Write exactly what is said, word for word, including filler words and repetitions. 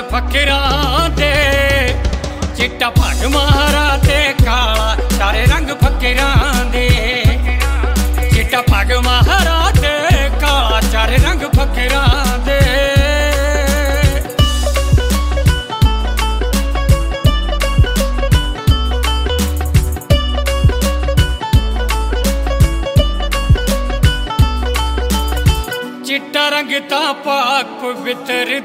फकीरां दे, चिट्टा पग महारा ते काला चारे रंग फकीरां दे, चिट्टा पग महारा ते काला चारे रंग फकीरां दे। चिट्टा रंग ता पाक पवित्र